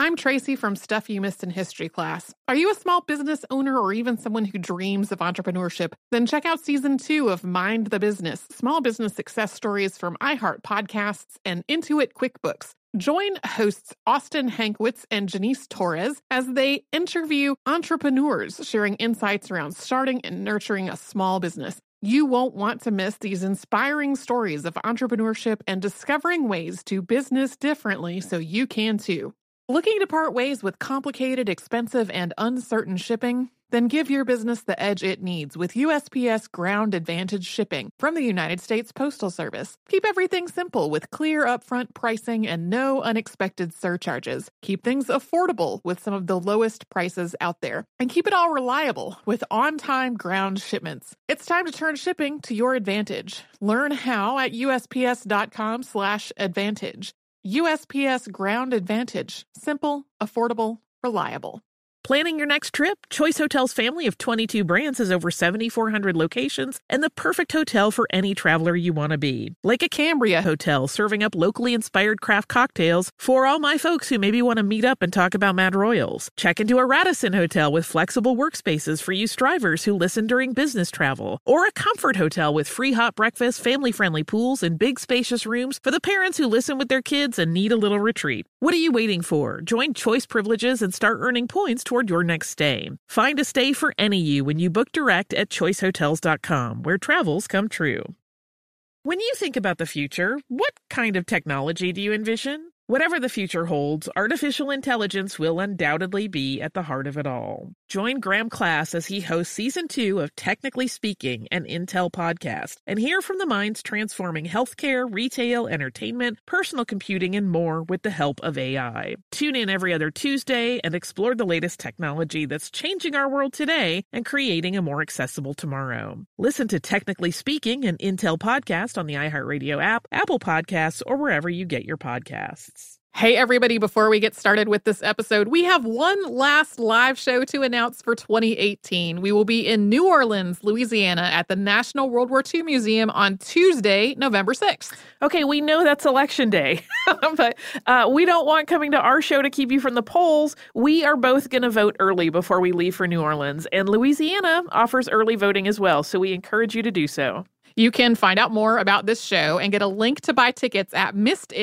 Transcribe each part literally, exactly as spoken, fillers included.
I'm Tracy from Stuff You Missed in History class. Are you a small business owner or even someone who dreams of entrepreneurship? Then check out season two of Mind the Business, small business success stories from iHeart Podcasts and Intuit QuickBooks. Join hosts Austin Hankwitz and Janice Torres as they interview entrepreneurs sharing insights around starting and nurturing a small business. You won't want to miss these inspiring stories of entrepreneurship and discovering ways to business differently so you can too. Looking to part ways with complicated, expensive, and uncertain shipping? Then give your business the edge it needs with U S P S Ground Advantage shipping from the United States Postal Service. Keep everything simple with clear upfront pricing and no unexpected surcharges. Keep things affordable with some of the lowest prices out there. And keep it all reliable with on-time ground shipments. It's time to turn shipping to your advantage. Learn how at USPS.com slash advantage. U S P S Ground Advantage. Simple, affordable, reliable. Planning your next trip? Choice Hotels' family of twenty-two brands has over seven thousand four hundred locations and the perfect hotel for any traveler you want to be. Like a Cambria Hotel, serving up locally inspired craft cocktails for all my folks who maybe want to meet up and talk about Mad Royals. Check into a Radisson Hotel with flexible workspaces for you strivers who listen during business travel. Or a Comfort Hotel with free hot breakfast, family-friendly pools, and big spacious rooms for the parents who listen with their kids and need a little retreat. What are you waiting for? Join Choice Privileges and start earning points toward your next stay. Find a stay for any you when you book direct at choice hotels dot com, where travels come true. When you think about the future, what kind of technology do you envision? Whatever the future holds, artificial intelligence will undoubtedly be at the heart of it all. Join Graham Class as he hosts season two of Technically Speaking, an Intel podcast, and hear from the minds transforming healthcare, retail, entertainment, personal computing, and more with the help of A I. Tune in every other Tuesday and explore the latest technology that's changing our world today and creating a more accessible tomorrow. Listen to Technically Speaking, an Intel podcast on the iHeartRadio app, Apple Podcasts, or wherever you get your podcasts. Hey, everybody, before we get started with this episode, we have one last live show to announce for twenty eighteen. We will be in New Orleans, Louisiana at the National World War Two Museum on Tuesday, November sixth. Okay, we know that's Election Day, but uh, we don't want coming to our show to keep you from the polls. We are both going to vote early before we leave for New Orleans, and Louisiana offers early voting as well, so we encourage you to do so. You can find out more about this show and get a link to buy tickets at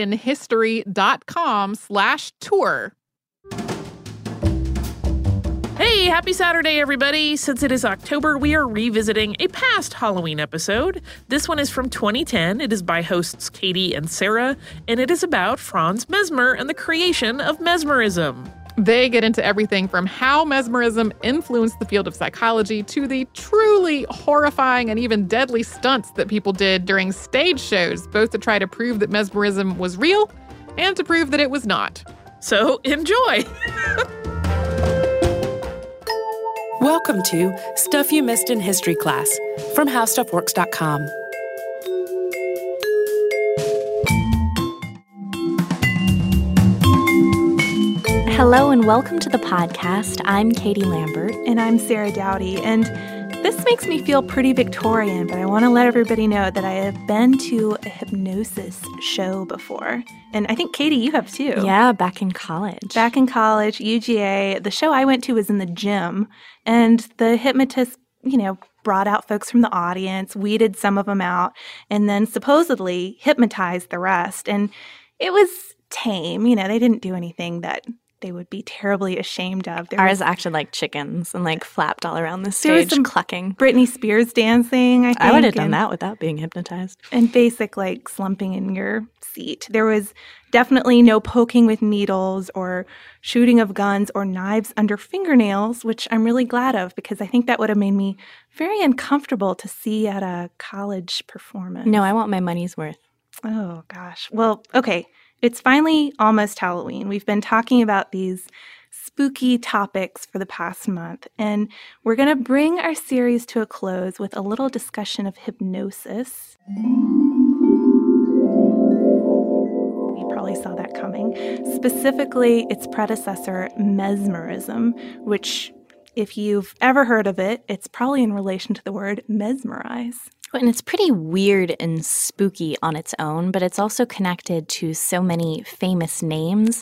missedinhistory.com slash tour. Hey, happy Saturday, everybody. Since it is October, we are revisiting a past Halloween episode. This one is from twenty ten. It is by hosts Katie and Sarah, and it is about Franz Mesmer and the creation of mesmerism. They get into everything from how mesmerism influenced the field of psychology to the truly horrifying and even deadly stunts that people did during stage shows, both to try to prove that mesmerism was real and to prove that it was not. So enjoy! Welcome to Stuff You Missed in History Class from how stuff works dot com. Hello and welcome to the podcast. I'm Katie Lambert. And I'm Sarah Dowdy. And this makes me feel pretty Victorian, but I want to let everybody know that I have been to a hypnosis show before. And I think, Katie, you have too. Yeah, back in college. Back in college, U G A. The show I went to was in the gym. And the hypnotist, you know, brought out folks from the audience, weeded some of them out, and then supposedly hypnotized the rest. And it was tame. You know, they didn't do anything that they would be terribly ashamed of. There Ours was, acted like chickens and like flapped all around the stage, there was some clucking. Britney Spears dancing, I think. I would have done and, that without being hypnotized. And basic like slumping in your seat. There was definitely no poking with needles or shooting of guns or knives under fingernails, which I'm really glad of because I think that would have made me very uncomfortable to see at a college performance. No, I want my money's worth. Oh, gosh. Well, okay. It's finally almost Halloween. We've been talking about these spooky topics for the past month, and we're going to bring our series to a close with a little discussion of hypnosis. You probably saw that coming. Specifically, its predecessor, mesmerism, which, if you've ever heard of it, it's probably in relation to the word mesmerize. And it's pretty weird and spooky on its own, but it's also connected to so many famous names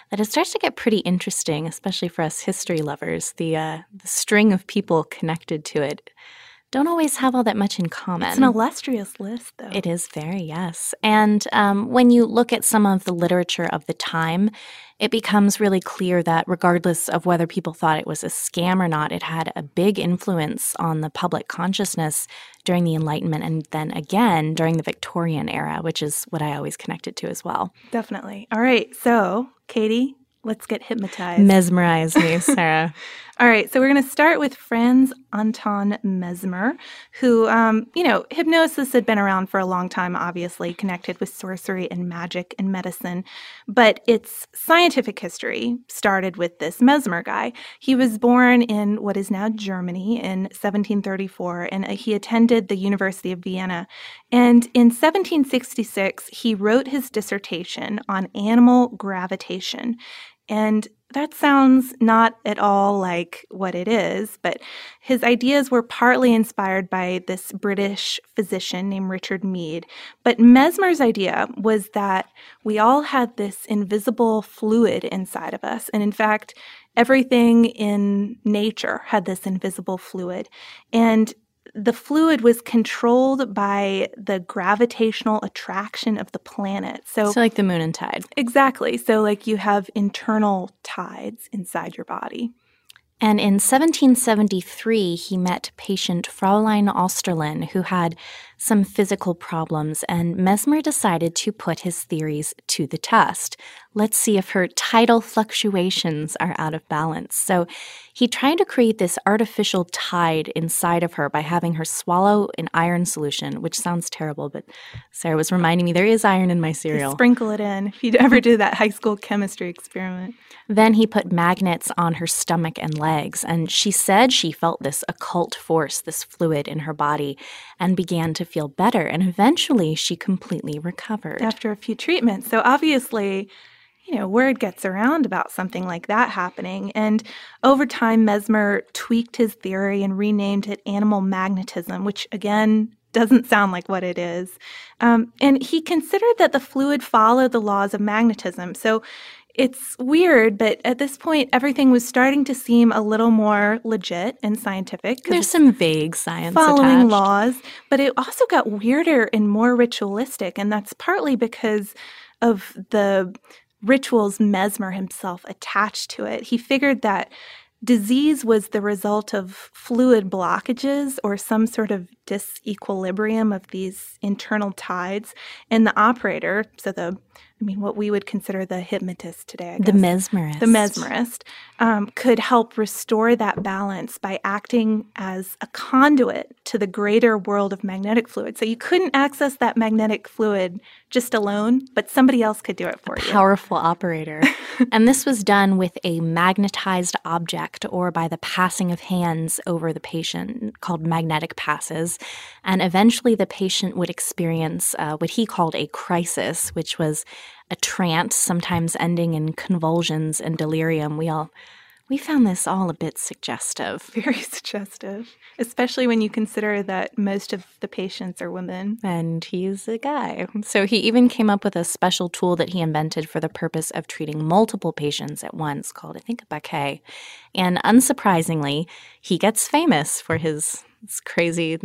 that it starts to get pretty interesting, especially for us history lovers. The, uh, the string of people connected to it don't always have all that much in common. It's an illustrious list, though. It is very, yes. And um, when you look at some of the literature of the time, it becomes really clear that regardless of whether people thought it was a scam or not, it had a big influence on the public consciousness during the Enlightenment and then again during the Victorian era, which is what I always connected to as well. Definitely. All right. So, Katie, let's get hypnotized. Mesmerize me, Sarah. All right, so we're going to start with Franz Anton Mesmer, who, um, you know, hypnosis had been around for a long time, obviously, connected with sorcery and magic and medicine. But its scientific history started with this Mesmer guy. He was born in what is now Germany in seventeen thirty-four, and he attended the University of Vienna. And in seventeen sixty-six, he wrote his dissertation on animal gravitation. And that sounds not at all like what it is, but his ideas were partly inspired by this British physician named Richard Mead. But Mesmer's idea was that we all had this invisible fluid inside of us. And in fact, everything in nature had this invisible fluid. And the fluid was controlled by the gravitational attraction of the planet. So, so like the moon and tide. Exactly. So like you have internal tides inside your body. And in seventeen seventy-three, he met patient Fraulein Osterlin, who had some physical problems, and Mesmer decided to put his theories to the test. Let's see if her tidal fluctuations are out of balance. So he tried to create this artificial tide inside of her by having her swallow an iron solution, which sounds terrible, but Sarah was reminding me there is iron in my cereal. Just sprinkle it in if you'd ever do that high school chemistry experiment. Then he put magnets on her stomach and legs, and she said she felt this occult force, this fluid in her body, and began to feel better. And eventually, she completely recovered. After a few treatments. So obviously, you know, word gets around about something like that happening. And over time, Mesmer tweaked his theory and renamed it animal magnetism, which, again, doesn't sound like what it is. Um, and he considered that the fluid followed the laws of magnetism. So it's weird, but at this point, everything was starting to seem a little more legit and scientific. There's some vague science following attached. laws, but it also got weirder and more ritualistic, and that's partly because of the rituals Mesmer himself attached to it. He figured that disease was the result of fluid blockages or some sort of disequilibrium of these internal tides, and the operator, so the I mean, what we would consider the hypnotist today, I guess. The mesmerist. The mesmerist um, could help restore that balance by acting as a conduit to the greater world of magnetic fluid. So you couldn't access that magnetic fluid just alone, but somebody else could do it for a you. Powerful operator. And this was done with a magnetized object or by the passing of hands over the patient called magnetic passes. And eventually the patient would experience uh, what he called a crisis, which was a trance, sometimes ending in convulsions and delirium. We all we found this all a bit suggestive. Very suggestive, especially when you consider that most of the patients are women. And he's a guy. So he even came up with a special tool that he invented for the purpose of treating multiple patients at once called, I think, a baquet. And unsurprisingly, he gets famous for his It's crazy,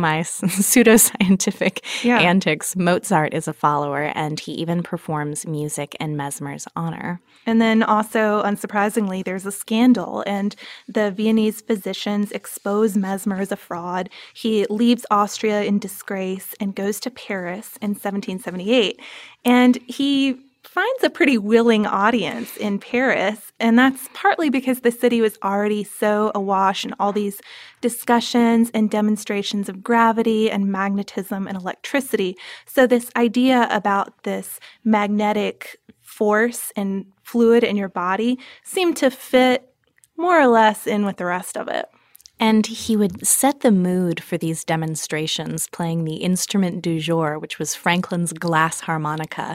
semi-pseudoscientific yeah. antics. Mozart is a follower, and he even performs music in Mesmer's honor. And then also, unsurprisingly, there's a scandal, and the Viennese physicians expose Mesmer as a fraud. He leaves Austria in disgrace and goes to Paris in seventeen seventy-eight. And he finds a pretty willing audience in Paris, and that's partly because the city was already so awash in all these discussions and demonstrations of gravity and magnetism and electricity. So this idea about this magnetic force and fluid in your body seemed to fit more or less in with the rest of it. And he would set the mood for these demonstrations, playing the instrument du jour, which was Franklin's glass harmonica,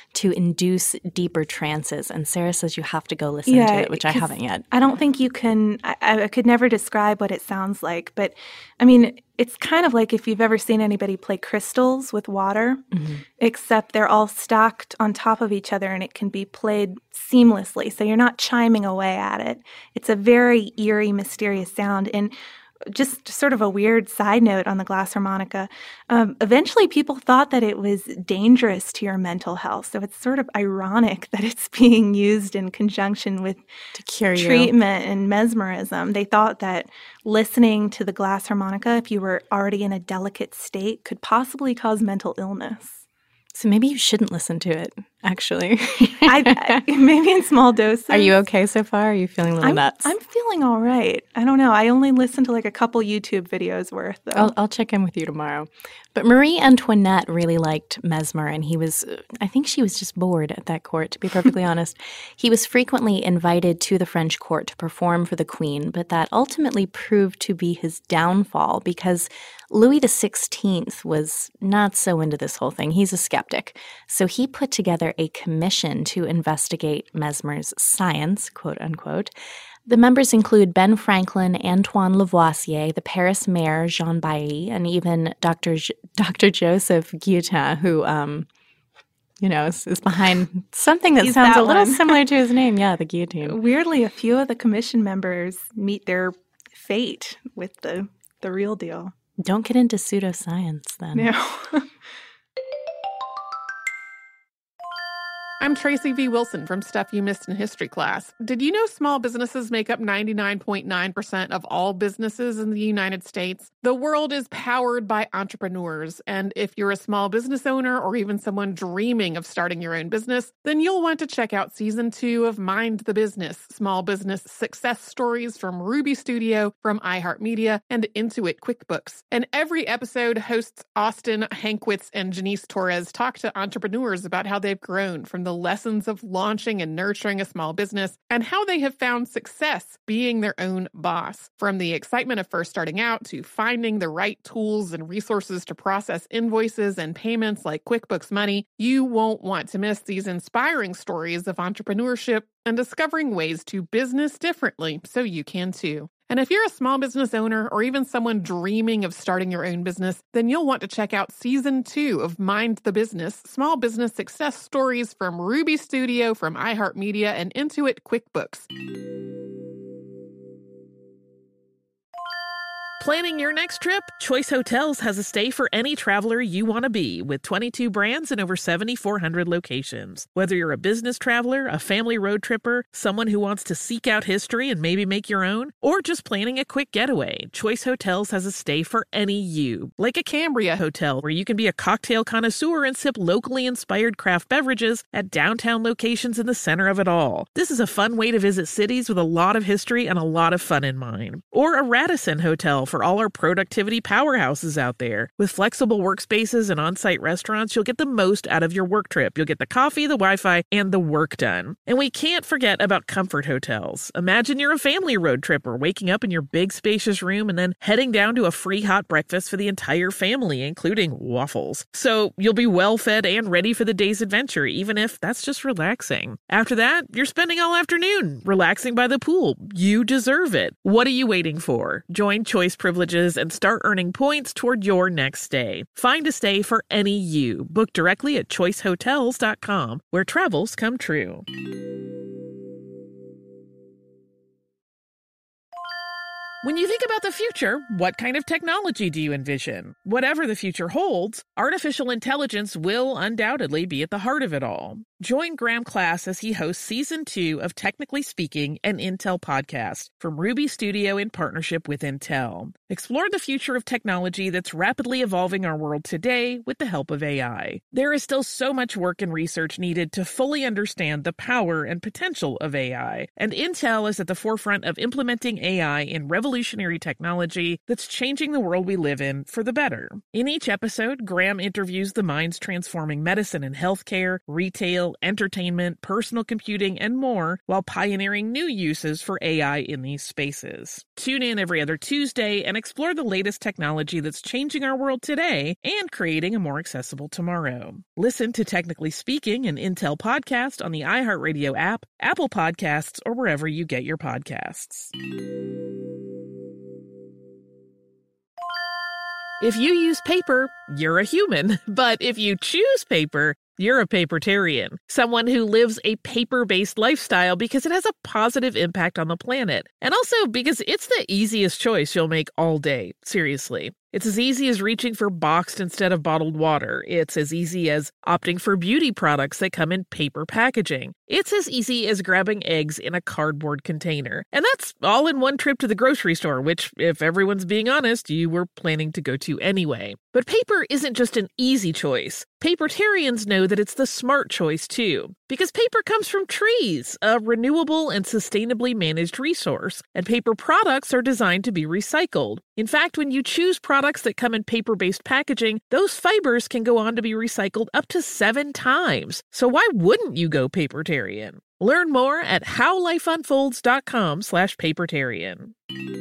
to induce deeper trances. And Sarah says you have to go listen yeah, to it, which I haven't yet. I don't think you can, I, I could never describe what it sounds like. But I mean, it's kind of like if you've ever seen anybody play crystals with water, mm-hmm. except they're all stacked on top of each other and it can be played seamlessly. So you're not chiming away at it. It's a very eerie, mysterious sound. And just sort of a weird side note on the glass harmonica. Um, eventually, people thought that it was dangerous to your mental health. So it's sort of ironic that it's being used in conjunction with to cure treatment you. and mesmerism. They thought that listening to the glass harmonica, if you were already in a delicate state, could possibly cause mental illness. So maybe you shouldn't listen to it, actually. I, I, maybe in small doses. Are you okay so far? Are you feeling a little I'm, nuts? I'm feeling all right. I don't know. I only listened to like a couple YouTube videos worth, though. I'll, I'll check in with you tomorrow. But Marie Antoinette really liked Mesmer, and he was, I think she was just bored at that court, to be perfectly honest. He was frequently invited to the French court to perform for the queen, but that ultimately proved to be his downfall because Louis the sixteenth was not so into this whole thing. He's a skeptic. So he put together a commission to investigate Mesmer's science, quote unquote. The members include Ben Franklin, Antoine Lavoisier, the Paris mayor, Jean Bailly, and even Doctor J- Doctor Joseph Guillotin, who, um, you know, is, is behind something that He's sounds that a little one. similar to his name. Yeah, the guillotine. Weirdly, a few of the commission members meet their fate with the, the real deal. Don't get into pseudoscience, then. No. I'm Tracy V. Wilson from Stuff You Missed in History Class. Did you know small businesses make up ninety-nine point nine percent of all businesses in the United States? The world is powered by entrepreneurs, and if you're a small business owner or even someone dreaming of starting your own business, then you'll want to check out Season two of Mind the Business, Small Business Success Stories from Ruby Studio, from iHeartMedia, and Intuit QuickBooks. And every episode, hosts Austin Hankwitz and Janice Torres talk to entrepreneurs about how they've grown from the lessons of launching and nurturing a small business and how they have found success being their own boss. From the excitement of first starting out to finding the right tools and resources to process invoices and payments like QuickBooks Money, you won't want to miss these inspiring stories of entrepreneurship and discovering ways to business differently so you can too. And if you're a small business owner or even someone dreaming of starting your own business, then you'll want to check out Season two of Mind the Business, Small Business Success Stories from Ruby Studio, from iHeartMedia, and Intuit QuickBooks. Planning your next trip? Choice Hotels has a stay for any traveler you want to be, with twenty-two brands and over seven thousand four hundred locations. Whether you're a business traveler, a family road tripper, someone who wants to seek out history and maybe make your own, or just planning a quick getaway, Choice Hotels has a stay for any you. Like a Cambria Hotel, where you can be a cocktail connoisseur and sip locally inspired craft beverages at downtown locations in the center of it all. This is a fun way to visit cities with a lot of history and a lot of fun in mind. Or a Radisson Hotel for all our productivity powerhouses out there. With flexible workspaces and on-site restaurants, you'll get the most out of your work trip. You'll get the coffee, the Wi-Fi, and the work done. And we can't forget about Comfort Hotels. Imagine you're a family road tripper, waking up in your big spacious room and then heading down to a free hot breakfast for the entire family, including waffles. So you'll be well fed and ready for the day's adventure, even if that's just relaxing. After that, you're spending all afternoon relaxing by the pool. You deserve it. What are you waiting for? Join Choice Privileges and start earning points toward your next stay. Find a stay for any you. Book directly at choice hotels dot com, where travels come true. When you think about the future, what kind of technology do you envision? Whatever the future holds, artificial intelligence will undoubtedly be at the heart of it all. Join Graham Class as he hosts Season two of Technically Speaking, an Intel podcast from Ruby Studio in partnership with Intel. Explore the future of technology that's rapidly evolving our world today with the help of A I. There is still so much work and research needed to fully understand the power and potential of A I, and Intel is at the forefront of implementing A I in revolutionary technology that's changing the world we live in for the better. In each episode, Graham interviews the minds transforming medicine and healthcare, retail, lifestyle, entertainment, personal computing, and more, while pioneering new uses for A I in these spaces. Tune in every other Tuesday and explore the latest technology that's changing our world today and creating a more accessible tomorrow. Listen to Technically Speaking, an Intel podcast on the iHeartRadio app, Apple Podcasts, or wherever you get your podcasts. If you use paper, you're a human. But if you choose paper, you're a papertarian, someone who lives a paper-based lifestyle because it has a positive impact on the planet. And also because it's the easiest choice you'll make all day, seriously. It's as easy as reaching for boxed instead of bottled water. It's as easy as opting for beauty products that come in paper packaging. It's as easy as grabbing eggs in a cardboard container. And that's all in one trip to the grocery store, which, if everyone's being honest, you were planning to go to anyway. But paper isn't just an easy choice. Papertarians know that it's the smart choice, too. Because paper comes from trees, a renewable and sustainably managed resource, and paper products are designed to be recycled. In fact, when you choose products that come in paper-based packaging, those fibers can go on to be recycled up to seven times. So why wouldn't you go papertarian? Learn more at howlifeunfolds.com slash papertarian.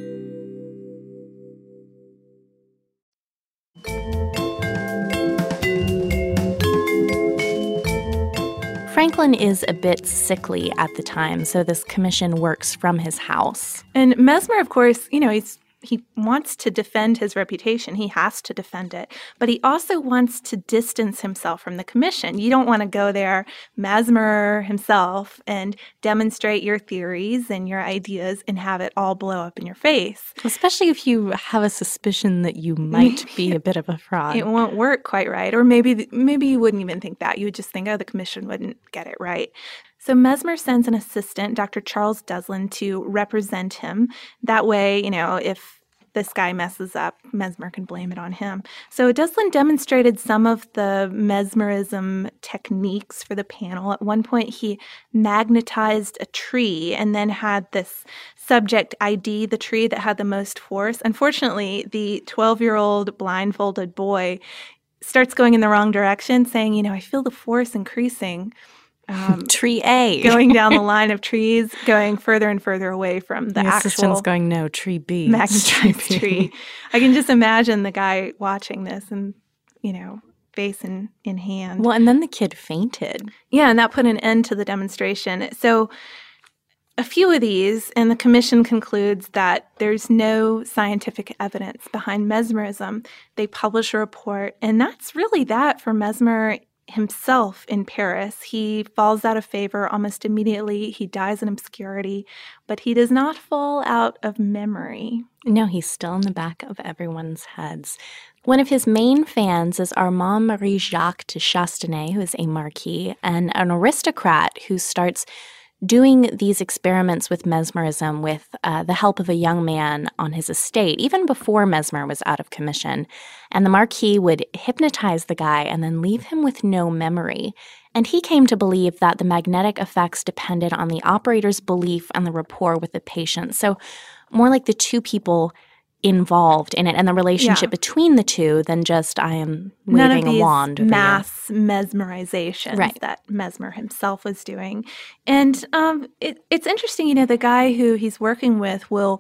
Franklin is a bit sickly at the time, so this commission works from his house. And Mesmer, of course, you know, he's he wants to defend his reputation. He has to defend it. But he also wants to distance himself from the commission. You don't want to go there, Mesmer himself, and demonstrate your theories and your ideas and have it all blow up in your face. Especially if you have a suspicion that you might be a bit of a fraud. It won't work quite right. Or maybe maybe you wouldn't even think that. You would just think, oh, the commission wouldn't get it right. So Mesmer sends an assistant, Doctor Charles Duslin, to represent him. That way, you know, if this guy messes up, Mesmer can blame it on him. So Duslin demonstrated some of the mesmerism techniques for the panel. At one point, he magnetized a tree and then had this subject I D the tree that had the most force. Unfortunately, the twelve-year-old blindfolded boy starts going in the wrong direction, saying, you know, I feel the force increasing. Um, tree A. Going down the line of trees, going further and further away from the, the actual assistant's going, no, tree B. Magnetized tree, tree. I can just imagine the guy watching this and, you know, face in, in hand. Well, and then the kid fainted. Yeah, and that put an end to the demonstration. So a few of these, and the commission concludes that there's no scientific evidence behind mesmerism. They publish a report, and that's really that for Mesmer himself in Paris. He falls out of favor almost immediately. He dies in obscurity, but he does not fall out of memory. No, he's still in the back of everyone's heads. One of his main fans is Armand Marie-Jacques de Chastenay, who is a marquis, and an aristocrat who starts doing these experiments with mesmerism with uh, the help of a young man on his estate, even before Mesmer was out of commission. And the Marquis would hypnotize the guy and then leave him with no memory. And he came to believe that the magnetic effects depended on the operator's belief and the rapport with the patient. So more like the two people involved in it and the relationship yeah. between the two than just I am waving None of these a wand over mass you. mesmerizations right. that Mesmer himself was doing. And um, it, it's interesting, you know, the guy who he's working with will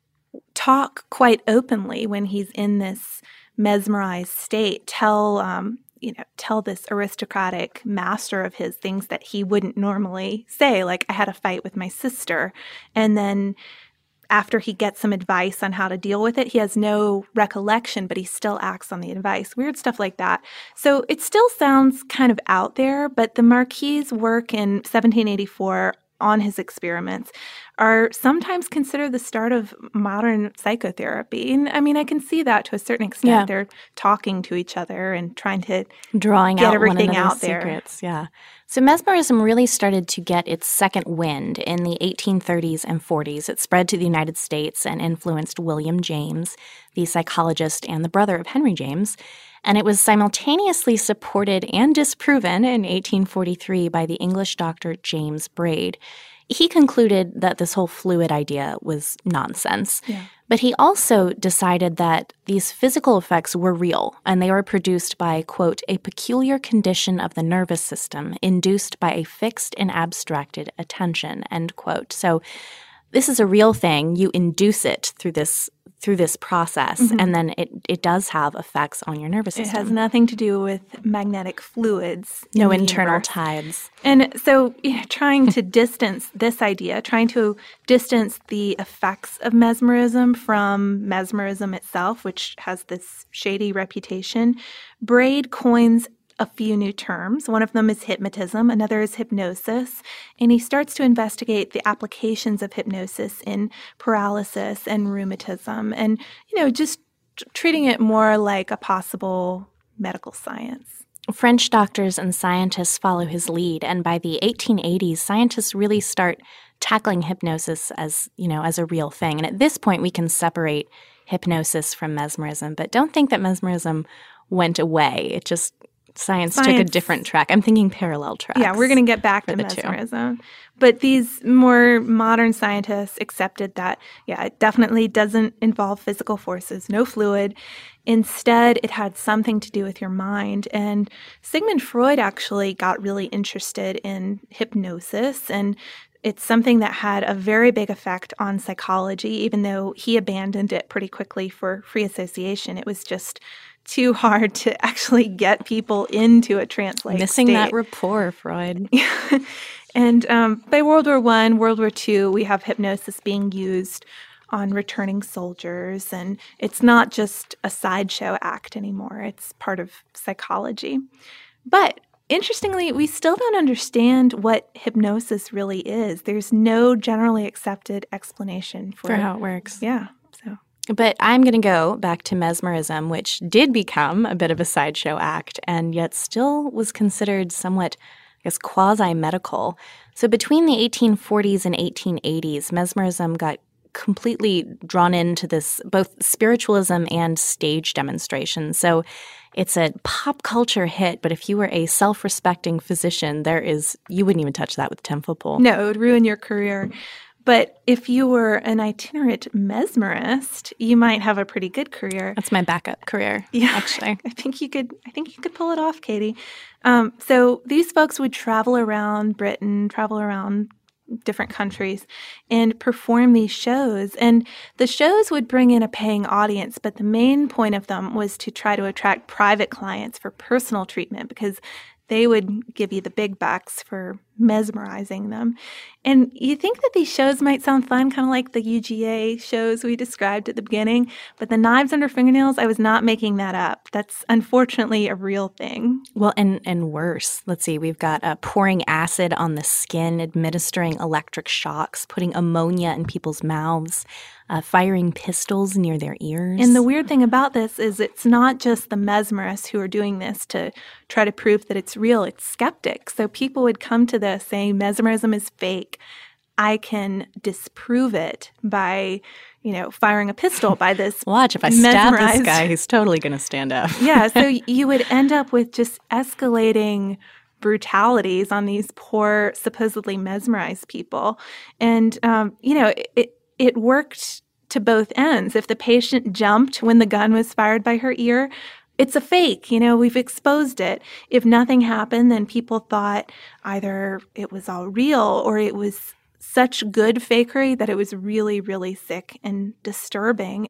talk quite openly when he's in this mesmerized state, tell um, you know, tell this aristocratic master of his things that he wouldn't normally say, like, I had a fight with my sister. And then after he gets some advice on how to deal with it, he has no recollection, but he still acts on the advice. Weird stuff like that. So it still sounds kind of out there, but the Marquis's work in seventeen eighty-four on his experiments are sometimes considered the start of modern psychotherapy. And I mean, I can see that to a certain extent. Yeah. They're talking to each other and trying to drawing get out everything one out there. there. Secrets, yeah. So mesmerism really started to get its second wind in the eighteen thirties and forties. It spread to the United States and influenced William James, the psychologist and the brother of Henry James. And it was simultaneously supported and disproven in eighteen forty-three by the English doctor James Braid. he concluded that this whole fluid idea was nonsense. Yeah. But he also decided that these physical effects were real, and they were produced by, quote, a peculiar condition of the nervous system induced by a fixed and abstracted attention, end quote. So this is a real thing. You induce it through this through this process, mm-hmm. and then it, it does have effects on your nervous system. It has nothing to do with magnetic fluids. No in internal universe. tides. And so you know, trying to distance this idea, trying to distance the effects of mesmerism from mesmerism itself, which has this shady reputation, Braid coins a few new terms. One of them is hypnotism, another is hypnosis, and he starts to investigate the applications of hypnosis in paralysis and rheumatism, and, you know, just t- treating it more like a possible medical science. French doctors and scientists follow his lead, and by the eighteen eighties, scientists really start tackling hypnosis as, you know, as a real thing. And at this point, we can separate hypnosis from mesmerism, but don't think that mesmerism went away. It just Science, Science took a different track. I'm thinking parallel tracks. Yeah, we're going to get back to mesmerism. Two. But these more modern scientists accepted that, yeah, it definitely doesn't involve physical forces, no fluid. Instead, it had something to do with your mind. And Sigmund Freud actually got really interested in hypnosis, and it's something that had a very big effect on psychology, even though he abandoned it pretty quickly for free association. It was just too hard to actually get people into a trance-like Missing state. that rapport, Freud. And um, by World War One, World War Two, we have hypnosis being used on returning soldiers, and it's not just a sideshow act anymore. It's part of psychology. But interestingly, we still don't understand what hypnosis really is. There's no generally accepted explanation for, for how it works. Yeah. So. But I'm going to go back to mesmerism, which did become a bit of a sideshow act and yet still was considered somewhat, I guess, quasi-medical. So between the eighteen forties and eighteen eighties, mesmerism got completely drawn into this both spiritualism and stage demonstration. So it's a pop culture hit, but if you were a self-respecting physician, there is you wouldn't even touch that with ten foot pole. No, it would ruin your career. But if you were an itinerant mesmerist, you might have a pretty good career. That's my backup career, yeah, actually. I think you could I think you could pull it off, Katie. Um, so these folks would travel around Britain, travel around different countries, and perform these shows. And the shows would bring in a paying audience, but the main point of them was to try to attract private clients for personal treatment, because they would give you the big bucks for mesmerizing them. And you think that these shows might sound fun, kind of like the U G A shows we described at the beginning, but the knives under fingernails, I was not making that up. That's unfortunately a real thing. Well, and, and worse. Let's see. We've got uh, pouring acid on the skin, administering electric shocks, putting ammonia in people's mouths, uh, firing pistols near their ears. And the weird thing about this is it's not just the mesmerists who are doing this to try to prove that it's real. It's skeptics. So people would come to this saying mesmerism is fake. I can disprove it by, you know, firing a pistol by this. Watch, if I stab this guy, he's totally going to stand up. Yeah, so you would end up with just escalating brutalities on these poor, supposedly mesmerized people. And, um, you know, it, it worked to both ends. If the patient jumped when the gun was fired by her ear, it's a fake, you know, we've exposed it. If nothing happened, then people thought either it was all real or it was such good fakery that it was really, really sick and disturbing.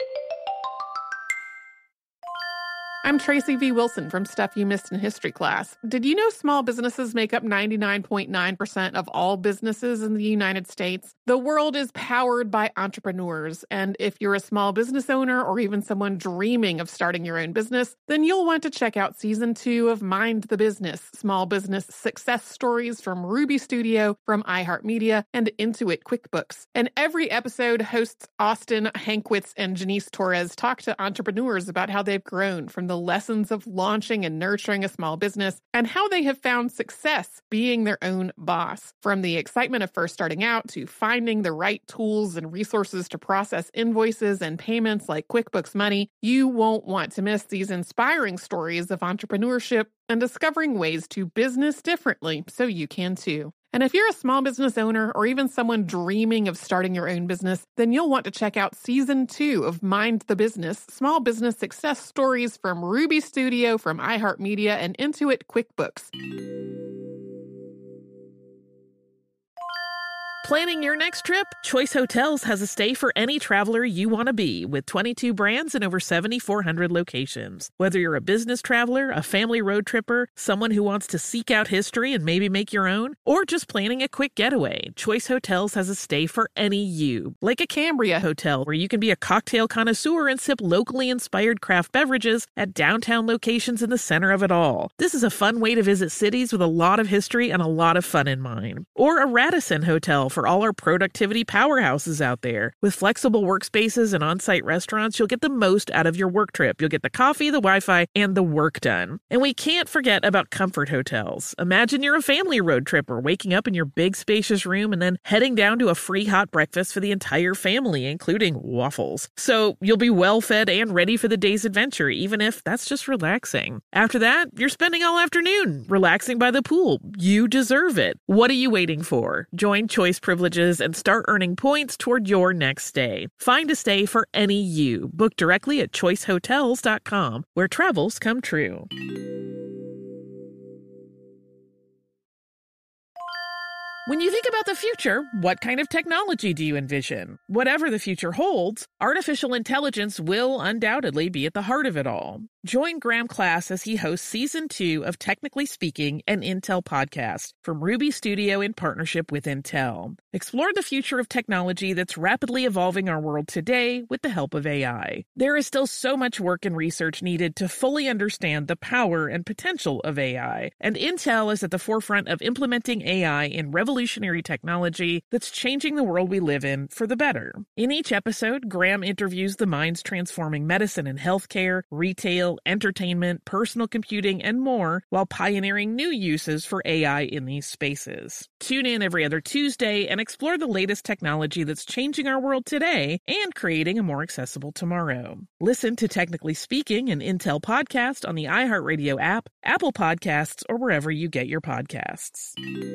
I'm Tracy V. Wilson from Stuff You Missed in History Class. Did you know small businesses make up ninety-nine point nine percent of all businesses in the United States? The world is powered by entrepreneurs, and if you're a small business owner or even someone dreaming of starting your own business, then you'll want to check out Season two of Mind the Business, Small Business Success Stories from Ruby Studio, from iHeartMedia, and Intuit QuickBooks. And every episode, hosts Austin Hankwitz and Janice Torres talk to entrepreneurs about how they've grown from the lessons of launching and nurturing a small business and how they have found success being their own boss. From the excitement of first starting out to finding the right tools and resources to process invoices and payments like QuickBooks Money, you won't want to miss these inspiring stories of entrepreneurship and discovering ways to business differently so you can too. And if you're a small business owner or even someone dreaming of starting your own business, then you'll want to check out season two of Mind the Business, small business success stories from Ruby Studio, from iHeartMedia, and Intuit QuickBooks. Planning your next trip? Choice Hotels has a stay for any traveler you want to be, with twenty-two brands and over seven thousand four hundred locations. Whether you're a business traveler, a family road tripper, someone who wants to seek out history and maybe make your own, or just planning a quick getaway, Choice Hotels has a stay for any you. Like a Cambria Hotel, where you can be a cocktail connoisseur and sip locally inspired craft beverages at downtown locations in the center of it all. This is a fun way to visit cities with a lot of history and a lot of fun in mind. Or a Radisson Hotel for all our productivity powerhouses out there. With flexible workspaces and on-site restaurants, you'll get the most out of your work trip. You'll get the coffee, the Wi-Fi, and the work done. And we can't forget about Comfort Hotels. Imagine you're a family road tripper, waking up in your big spacious room and then heading down to a free hot breakfast for the entire family, including waffles. So you'll be well fed and ready for the day's adventure, even if that's just relaxing. After that, you're spending all afternoon relaxing by the pool. You deserve it. What are you waiting for? Join Choice Privileges and start earning points toward your next stay. Find a stay for any you. Book directly at choice hotels dot com, where travels come true. When you think about the future, what kind of technology do you envision? Whatever the future holds, artificial intelligence will undoubtedly be at the heart of it all. Join Graham Class as he hosts Season two of Technically Speaking, an Intel podcast from Ruby Studio in partnership with Intel. Explore the future of technology that's rapidly evolving our world today with the help of A I. There is still so much work and research needed to fully understand the power and potential of A I, and Intel is at the forefront of implementing A I in revolutionary technology that's changing the world we live in for the better. In each episode, Graham interviews the minds transforming medicine and healthcare, retail, entertainment, personal computing, and more, while pioneering new uses for A I in these spaces. Tune in every other Tuesday and explore the latest technology that's changing our world today and creating a more accessible tomorrow. Listen to Technically Speaking, an Intel podcast on the iHeartRadio app, Apple Podcasts, or wherever you get your podcasts.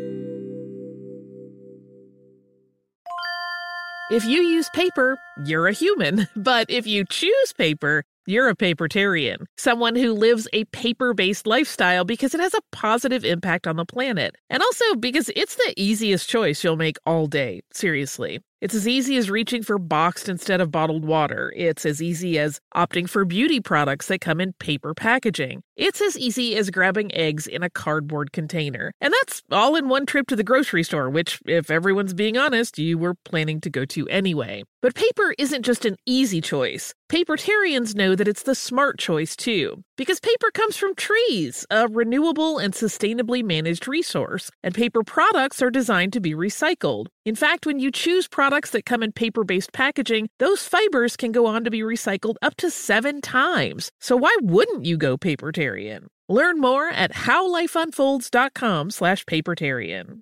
If you use paper, you're a human. But if you choose paper, you're a papertarian, someone who lives a paper-based lifestyle because it has a positive impact on the planet. And also because it's the easiest choice you'll make all day. Seriously. It's as easy as reaching for boxed instead of bottled water. It's as easy as opting for beauty products that come in paper packaging. It's as easy as grabbing eggs in a cardboard container. And that's all in one trip to the grocery store, which, if everyone's being honest, you were planning to go to anyway. But paper isn't just an easy choice. Papertarians know that it's the smart choice, too. Because paper comes from trees, a renewable and sustainably managed resource. And paper products are designed to be recycled. In fact, when you choose products that come in paper-based packaging, those fibers can go on to be recycled up to seven times. So why wouldn't you go papertarian? Learn more at howlifeunfolds.com slash papertarian.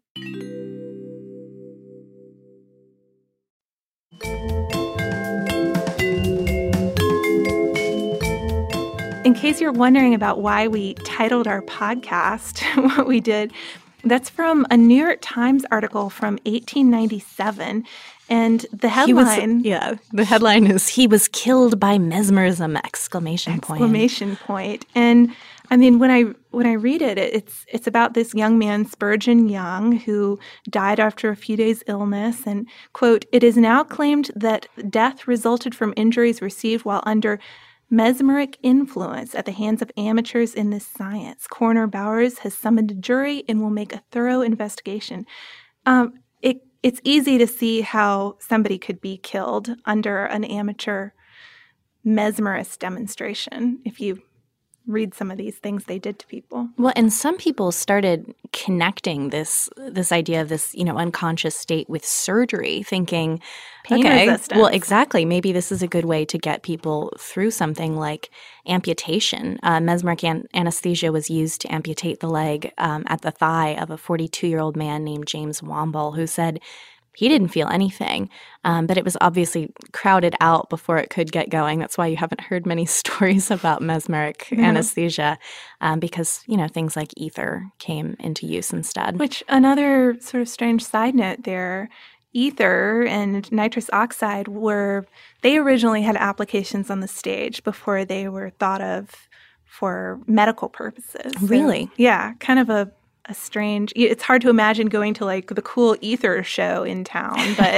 In case you're wondering about why we titled our podcast what we did, that's from a New York Times article from eighteen ninety-seven. And the headline... Was, yeah, the headline is, "He was killed by mesmerism!" Exclamation point. Exclamation point. And I mean, when I when I read it, it's it's about this young man, Spurgeon Young, who died after a few days' illness. And, quote, "It is now claimed that death resulted from injuries received while under mesmeric influence at the hands of amateurs in this science. Coroner Bowers has summoned a jury and will make a thorough investigation." Um, it It's easy to see how somebody could be killed under an amateur mesmerist demonstration if you read some of these things they did to people. Well, and some people started connecting this this idea of this, you know, unconscious state with surgery, thinking, Pain okay, resistance. Well, exactly. Maybe this is a good way to get people through something like amputation. Uh, mesmeric an- anesthesia was used to amputate the leg um, at the thigh of a forty-two-year-old man named James Womble, who said he didn't feel anything, um, but it was obviously crowded out before it could get going. That's why you haven't heard many stories about mesmeric mm-hmm. anesthesia, um, because, you know, things like ether came into use instead. Which, another sort of strange side note there, ether and nitrous oxide were, they originally had applications on the stage before they were thought of for medical purposes. Really? So, yeah, kind of a A strange, it's hard to imagine going to like the cool ether show in town, but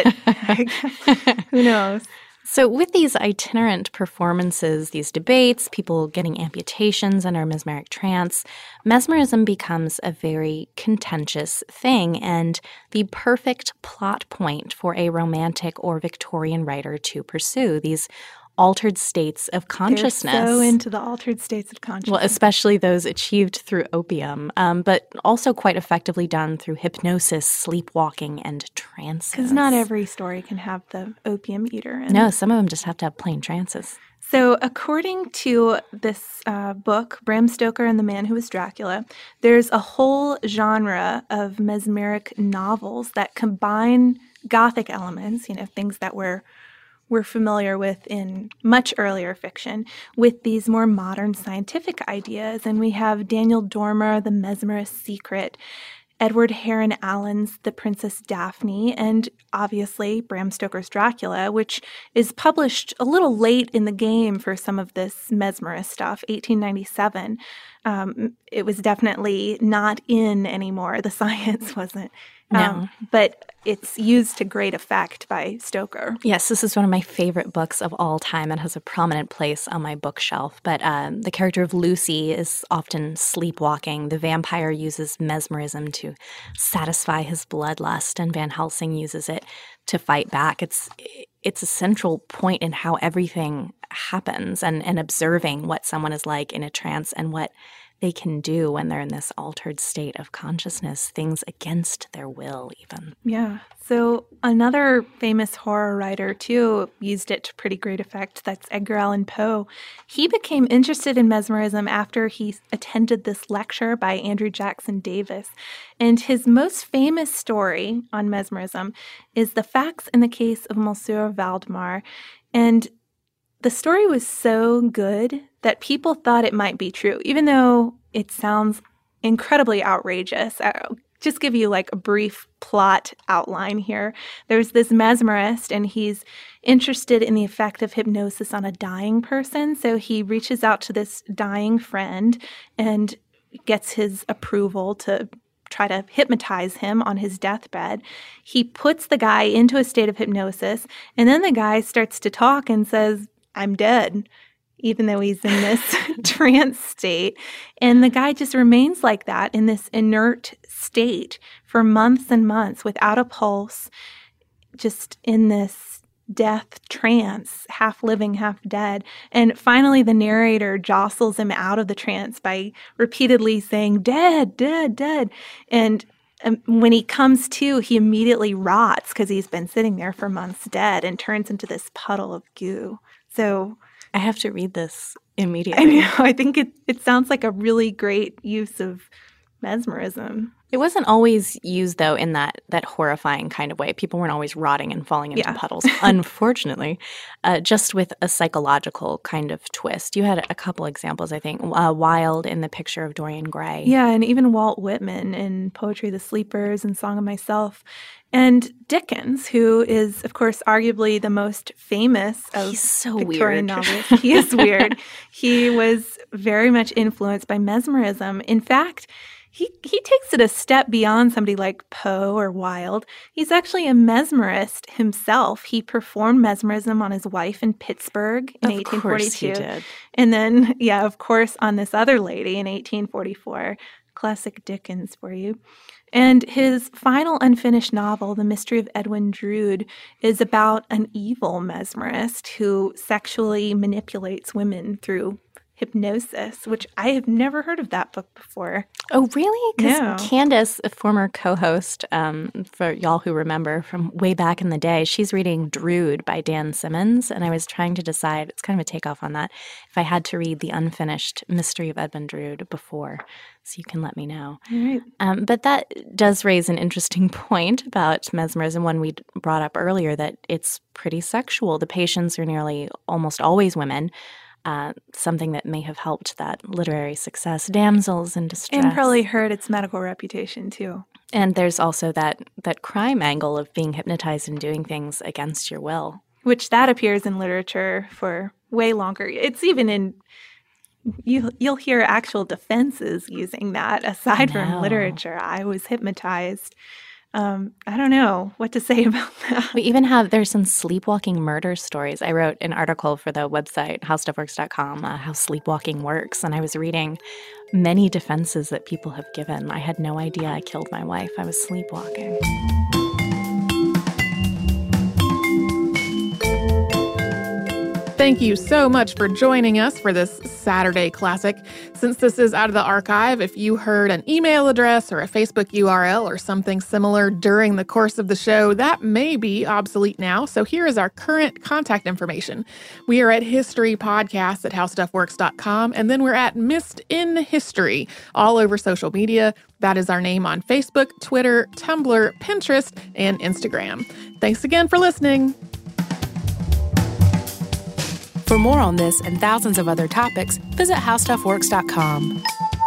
who knows? So with these itinerant performances, these debates, people getting amputations under mesmeric trance, mesmerism becomes a very contentious thing and the perfect plot point for a romantic or Victorian writer to pursue. These altered states of consciousness. They're so into the altered states of consciousness. Well, especially those achieved through opium, um, but also quite effectively done through hypnosis, sleepwalking, and trances. Because not every story can have the opium eater. In no, some of them just have to have plain trances. So according to this uh, book, Bram Stoker and the Man Who Was Dracula, there's a whole genre of mesmeric novels that combine Gothic elements, you know, things that were we're familiar with in much earlier fiction, with these more modern scientific ideas. And we have Daniel Dormer, The Mesmerist's Secret, Edward Heron Allen's The Princess Daphne, and obviously Bram Stoker's Dracula, which is published a little late in the game for some of this mesmerist stuff, eighteen ninety-seven. Um, it was definitely not in anymore. The science wasn't. No. Um, but it's used to great effect by Stoker. Yes, this is one of my favorite books of all time. It has a prominent place on my bookshelf. But um, the character of Lucy is often sleepwalking. The vampire uses mesmerism to satisfy his bloodlust, and Van Helsing uses it to fight back. It's it's a central point in how everything happens, and, and observing what someone is like in a trance and what they can do when they're in this altered state of consciousness, things against their will even. Yeah. So another famous horror writer, too, used it to pretty great effect. That's Edgar Allan Poe. He became interested in mesmerism after he attended this lecture by Andrew Jackson Davis. And his most famous story on mesmerism is The Facts in the Case of Monsieur Valdemar. And the story was so good that people thought it might be true, even though it sounds incredibly outrageous. I'll just give you like a brief plot outline here. There's this mesmerist, and he's interested in the effect of hypnosis on a dying person. So he reaches out to this dying friend and gets his approval to try to hypnotize him on his deathbed. He puts the guy into a state of hypnosis, and then the guy starts to talk and says, "I'm dead," even though he's in this trance state. And the guy just remains like that in this inert state for months and months without a pulse, just in this death trance, half living, half dead. And finally, the narrator jostles him out of the trance by repeatedly saying, "Dead, dead, dead." And um, when he comes to, he immediately rots because he's been sitting there for months dead and turns into this puddle of goo. So I have to read this immediately. I know. I think it, it sounds like a really great use of mesmerism. It wasn't always used, though, in that that horrifying kind of way. People weren't always rotting and falling into yeah. puddles, unfortunately, uh, just with a psychological kind of twist. You had a couple examples, I think. Uh, Wilde in The Picture of Dorian Gray. Yeah, and even Walt Whitman in Poetry of the Sleepers and Song of Myself. And Dickens, who is, of course, arguably the most famous of He's so Victorian weird. novelists. He is weird. He was very much influenced by mesmerism. In fact, He he takes it a step beyond somebody like Poe or Wilde. He's actually a mesmerist himself. He performed mesmerism on his wife in Pittsburgh in of eighteen forty-two. Course he did. And then, yeah, of course, on this other lady in eighteen forty-four. Classic Dickens for you. And his final unfinished novel, The Mystery of Edwin Drood, is about an evil mesmerist who sexually manipulates women through Hypnosis, which I have never heard of that book before. Oh, really? Because No. Candace, a former co-host, um, for y'all who remember from way back in the day, she's reading Drood by Dan Simmons, and I was trying to decide, it's kind of a takeoff on that, if I had to read the unfinished Mystery of Edmund Drood before, so you can let me know. All right. Um, but that does raise an interesting point about mesmerism, one we brought up earlier, that it's pretty sexual. The patients are nearly almost always women. Uh, something that may have helped that literary success, Damsels in Distress. And probably hurt its medical reputation, too. And there's also that, that crime angle of being hypnotized and doing things against your will. Which that appears in literature for way longer. It's even in, you, you'll hear actual defenses using that aside from No. literature. I was hypnotized. Um, I don't know what to say about that. We even have, there's some sleepwalking murder stories. I wrote an article for the website, how stuff works dot com, uh, how sleepwalking works. And I was reading many defenses that people have given. I had no idea I killed my wife. I was sleepwalking. Thank you so much for joining us for this Saturday Classic. Since this is out of the archive, if you heard an email address or a Facebook U R L or something similar during the course of the show, that may be obsolete now. So here is our current contact information. We are at History Podcasts at how stuff works dot com, and then we're at Missed in History all over social media. That is our name on Facebook, Twitter, Tumblr, Pinterest, and Instagram. Thanks again for listening. For more on this and thousands of other topics, visit how stuff works dot com.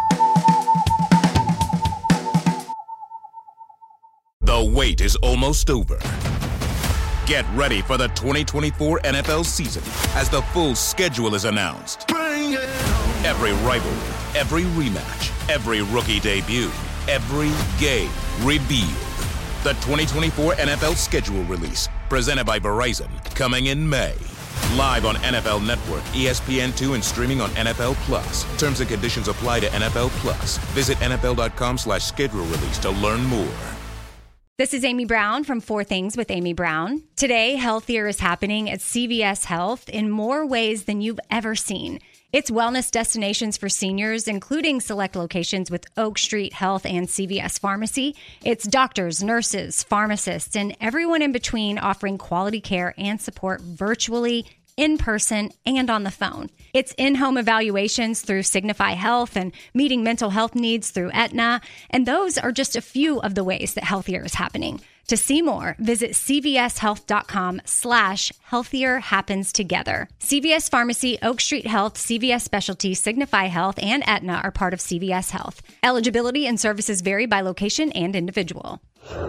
The wait is almost over. Get ready for the twenty twenty-four N F L season as the full schedule is announced. Every rivalry, every rematch, every rookie debut, every game revealed. The twenty twenty-four N F L schedule release, presented by Verizon, coming in May. Live on N F L Network, E S P N two, and streaming on N F L Plus. Terms and conditions apply to N F L Plus. Visit N F L dot com slash schedule release to learn more. This is Amy Brown from Four Things with Amy Brown. Today, healthier is happening at C V S Health in more ways than you've ever seen. It's wellness destinations for seniors, including select locations with Oak Street Health and C V S Pharmacy. It's doctors, nurses, pharmacists, and everyone in between offering quality care and support virtually, in person, and on the phone. It's in-home evaluations through Signify Health and meeting mental health needs through Aetna. And those are just a few of the ways that healthier is happening. To see more, visit c v s health dot com slash healthier happens together. C V S Pharmacy, Oak Street Health, C V S Specialty, Signify Health, and Aetna are part of C V S Health. Eligibility and services vary by location and individual.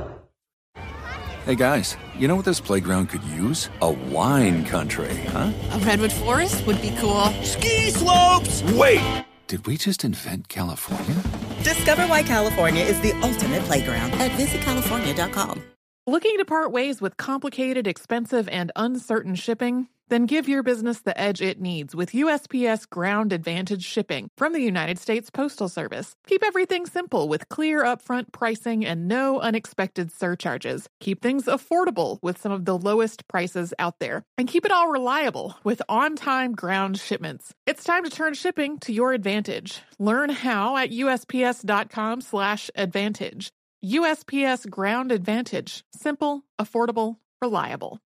Hey guys, you know what this playground could use? A wine country, huh? A redwood forest would be cool. Ski slopes! Wait! Did we just invent California? Discover why California is the ultimate playground at visit california dot com. Looking to part ways with complicated, expensive, and uncertain shipping? Then give your business the edge it needs with U S P S Ground Advantage shipping from the United States Postal Service. Keep everything simple with clear upfront pricing and no unexpected surcharges. Keep things affordable with some of the lowest prices out there. And keep it all reliable with on-time ground shipments. It's time to turn shipping to your advantage. Learn how at U S P S dot com slash advantage. U S P S Ground Advantage. Simple, affordable, reliable.